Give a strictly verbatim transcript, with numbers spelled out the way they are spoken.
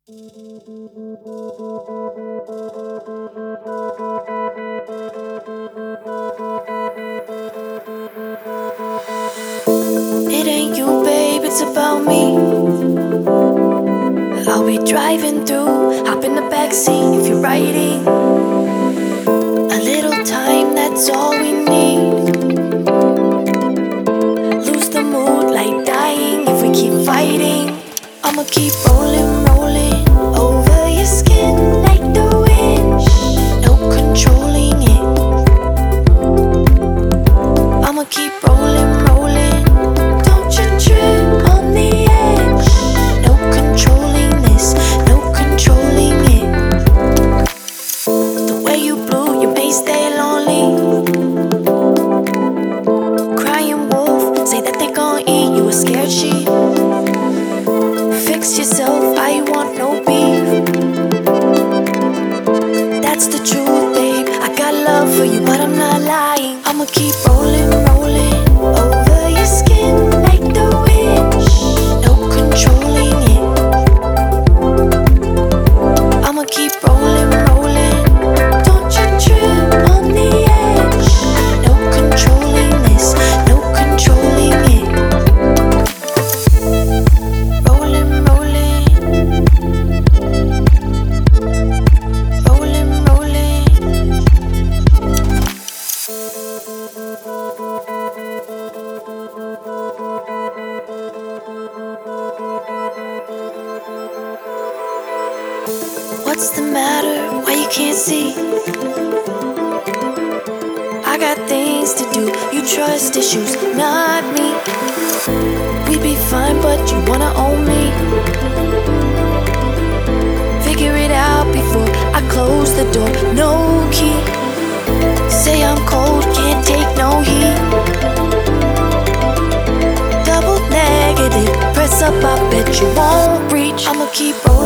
It ain't you, babe, it's about me. I'll be driving through, hop in the backseat if you're riding. A little time, that's all we need. Lose the mood like dying if we keep fighting. I'ma keep rolling, rolling over your skin like the wind. No controlling it. I'ma keep rolling, rolling. Don't you trip on the edge. No controlling this, no controlling it. The way you blew, you may stay lonely. Crying wolf, say that they gon' eat you, a scared sheep. Fix yourself, I want no beef. That's the truth, babe. I got love for you, but I'm not lying. I'ma keep rolling, rolling over your skin like the wind. No controlling it. I'ma keep rolling, rolling. Don't you trip on the edge. No controlling this, no controlling it. Rolling, rolling. Rolling, rolling. What's the matter? Why you can't see? I got things to do. You trust issues, not me. We'd be fine, but you wanna own me. Figure it out before I close the door. No key. Say I'm cold, can't take no heat. Double negative, press up, I bet you won't reach. I'ma keep rolling.